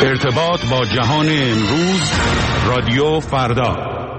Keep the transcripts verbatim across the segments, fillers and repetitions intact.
ارتباط با جهان امروز، رادیو فردا.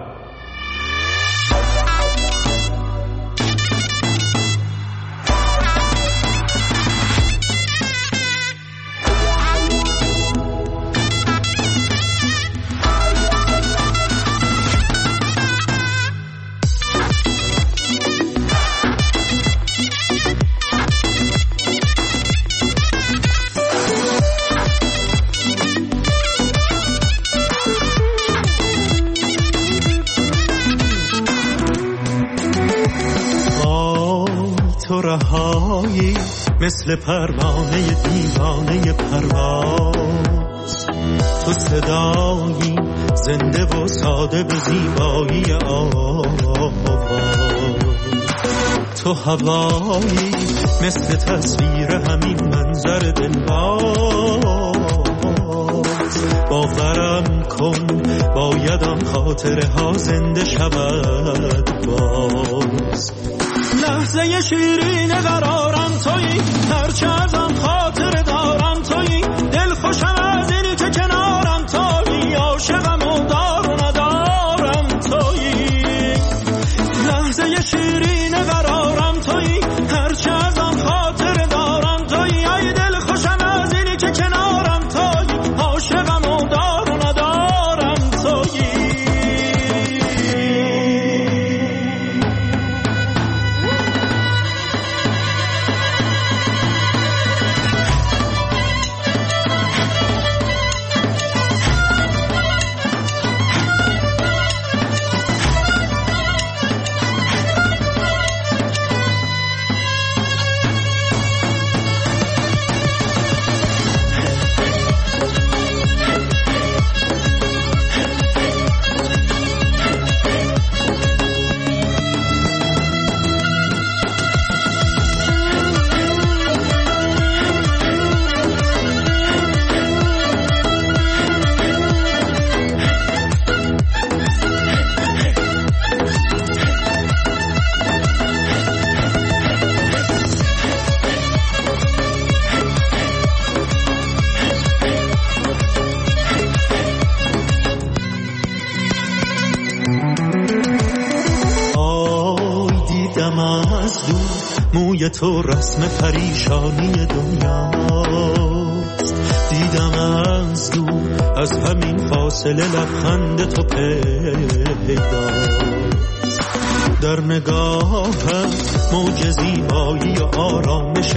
رهایی مثل پروانه دیوانه پرواز، تو صدایی زنده و ساده به زیبایی آواز، تو هوایی مثل تصویر همین منظر دلباز. باورم کن باید آن خاطره ها زنده شود باز. لحظه شیرین قرارم تویی، هرچه از آن خاطر دارم تویی، دل خوشم از اینی که کنارم تویی، عاشقم و دار و ندارم تویی. لحظه شیرین قرارم تویی، هرچه از آن خاطر دارم تویی، ای دل خوشم از اینی که کنارم تویی، عاشقم و دار و ندارم تویی. موی تو رسم پریشانی دنیاست، دیدم از دور از همین فاصله لبخند تو پیداست. در نگاهم موج زیبایی و آرامش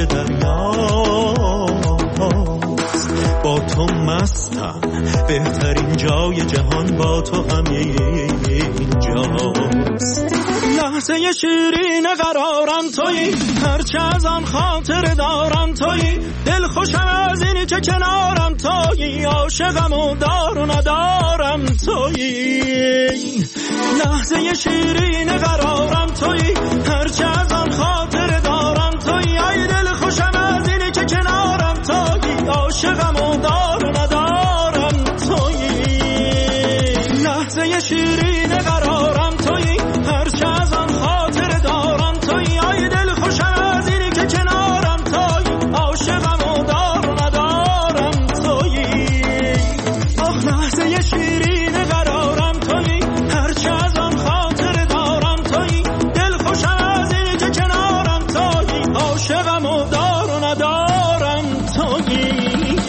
دریاست. با تو مستم، بهترین جای جهان با تو همین جاست. لحظه شیرین قرارم تویی، هرچه از آن خاطر دارم تویی، دل خوشم از اینی که کنارم تویی، عاشقم و دار و ندارم تویی. لحظه شیرین قرارم تویی، هرچه از آن خاطر دارم تویی، ای دل خوشم از اینی که کنارم تویی، عاشقم و دار و ندارم تویی. لحظه شیرین قرارم تویی، هرچه از آن خاطر دارم تویی، ای دل خوشم از اینی که کنارم تویی، عاشقم و دار و ندارم تویی. آخ لحظه شیرین قرارم تویی، هرچه از آن خاطر دارم تویی، دل خوشم از اینی که کنارم تویی، عاشقم و دار و ندارم تویی.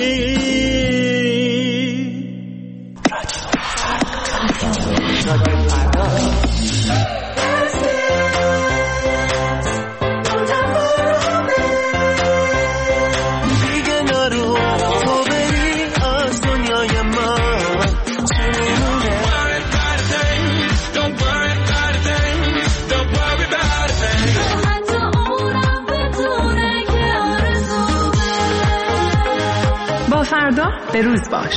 فردا به روز باش.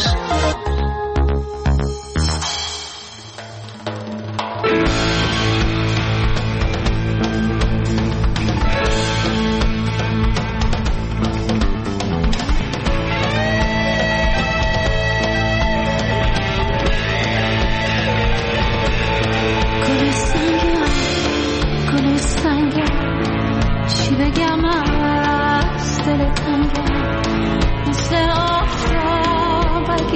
چی بگم از دل تنگم، مثل آفتاب اگه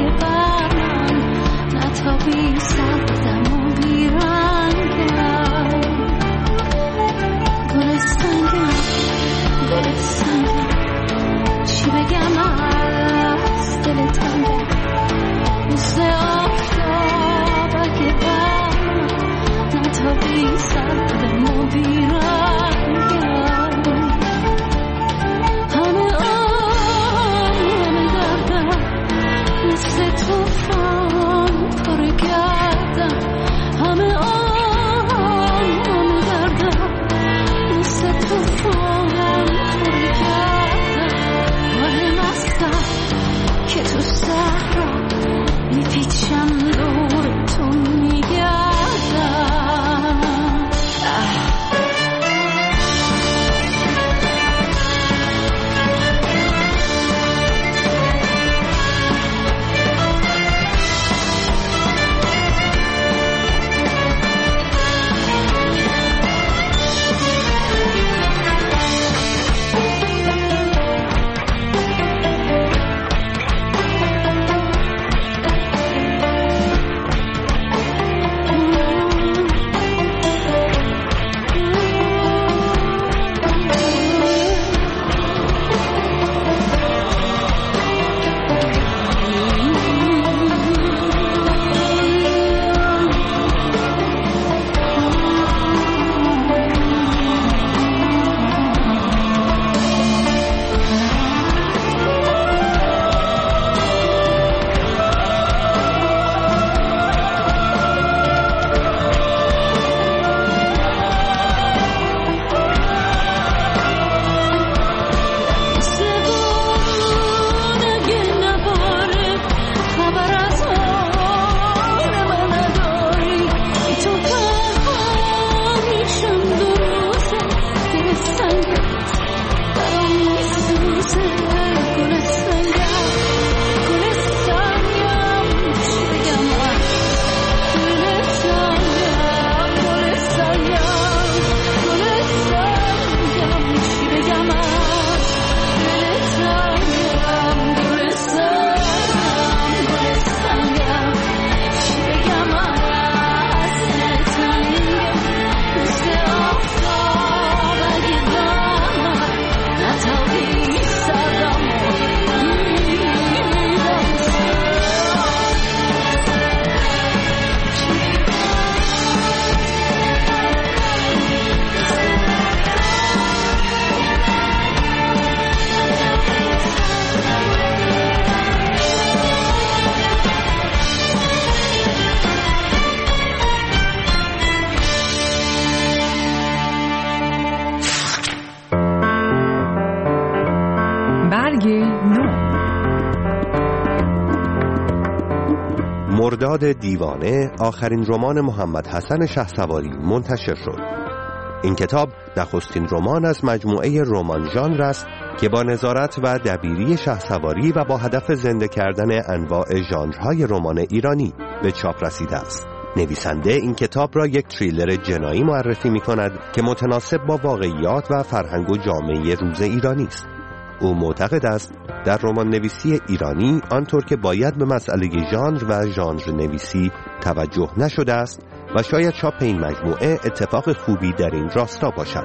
مرداد دیوانه آخرین رمان محمد حسن شهسواری منتشر شد. این کتاب نخستین رمان از مجموعه رمان ژانر است که با نظارت و دبیری شهسواری و با هدف زنده کردن انواع ژانرهای رمان ایرانی به چاپ رسیده است. نویسنده این کتاب را یک تریلر جنایی معرفی می کند که متناسب با واقعیات و فرهنگ و جامعه روز ایرانی است. او معتقد است در رمان نویسی ایرانی آنطور که باید به مسئله ژانر و ژانر نویسی توجه نشده است و شاید چاپ این مجموعه اتفاق خوبی در این راستا باشد.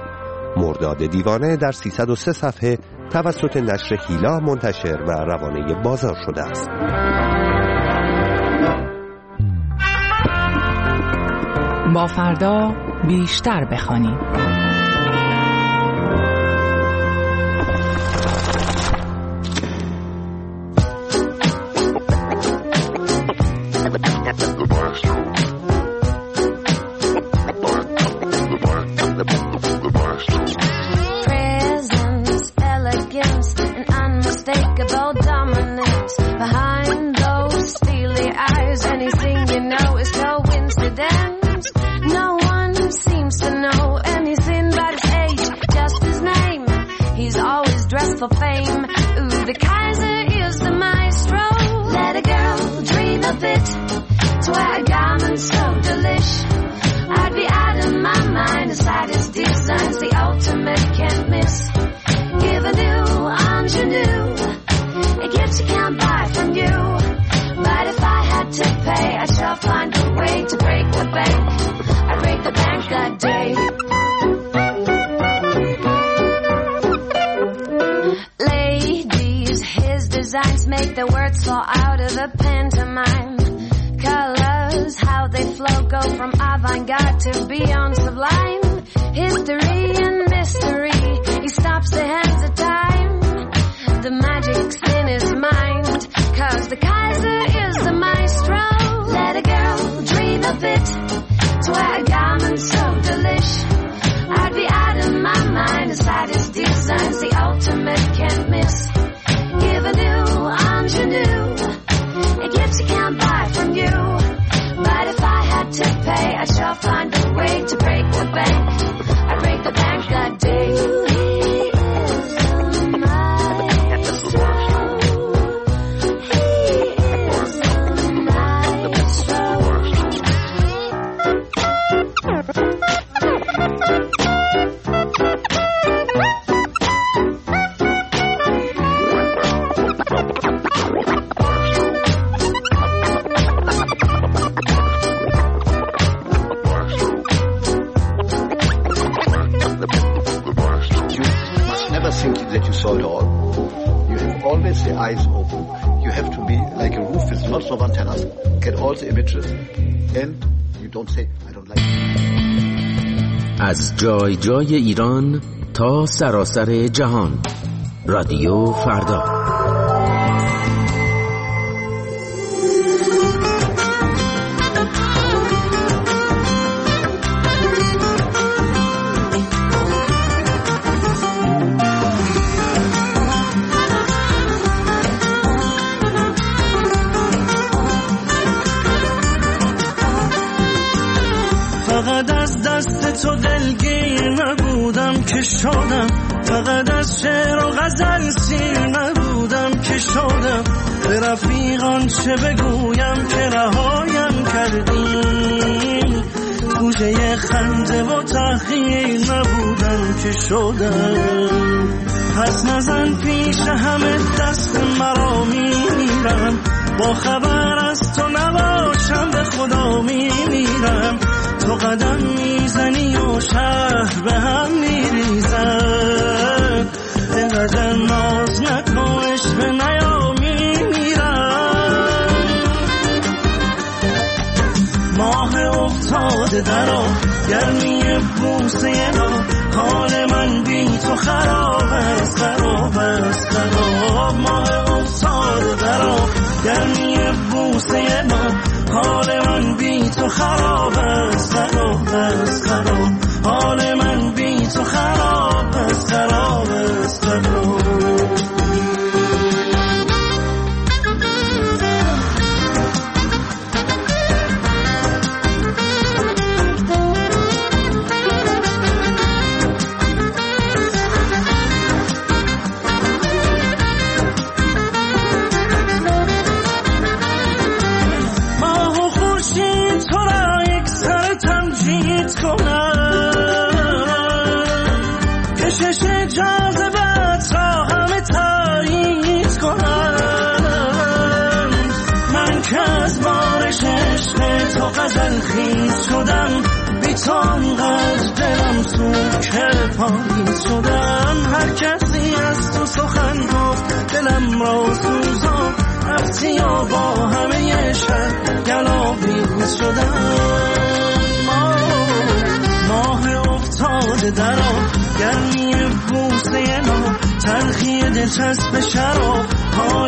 مرداد دیوانه در سیصد و سه صفحه توسط نشر هیلا منتشر و روانه بازار شده است. با فردا بیشتر بخوانیم. For fame, ooh, the Kaiser is the maestro. Let a girl dream of it. To wear garments so delish. I'd be out of my mind aside his designs, the ultimate can't miss. Give a new ingenue, a gift you can't buy from you. designs make the words fall out of the pantomime. Colors, how they flow, go from avant-garde to beyond sublime. History and mystery, he stops the hands of time. The magic's in his mind, cause the Kaiser is the maestro. Let a girl dream a bit, to wear a garment so delish. I'd be out of my mind inside his designs, the ultimate can't miss. Give a new ingenue, a gift you can't buy from you. But if I had to pay, I'd sure find a way to break the bank. I'd break the bank that day. The eyes open. You have to be like a roof with lots of antennas, get all the images, and you don't say I don't like it. از جای جای ایران تا سراسر جهان. رادیو فردا. تو دلگیر نبودم که شدم، فقط از شعر و غزل سیر نبودم که شدم. به رفیقان چه بگویم که رهایم کردیم، گوشه خنده و تحقیر نبودم که شدم. پس نزن پیش همه دست مرا میمیرم، با خبر از تو نباشم به خدا میمیرم. تو قدم میزنی و شهر به هم میریزن، اینقدر ناز نکن عشق نیا میمیرم. ماه افتاده درا گرمی بوسه ما، حال من بی تو خراب است خراب است خراب. ماه افتاده درا گرمی بوسه ما، حال من بی تو خراب است خراب است خراب. حال من بی تو خراب است خراب است خراب. غزل خیز شدم، بی تو انقدر دلم سوکه پاییز شدم. هر کسی از تو سخن گفت دلم را سوزان، رفتی و با همه شهر گلاویز شدم. ماه افتاده درا گرمی بوسه ما، تلخی دلچسب شراب،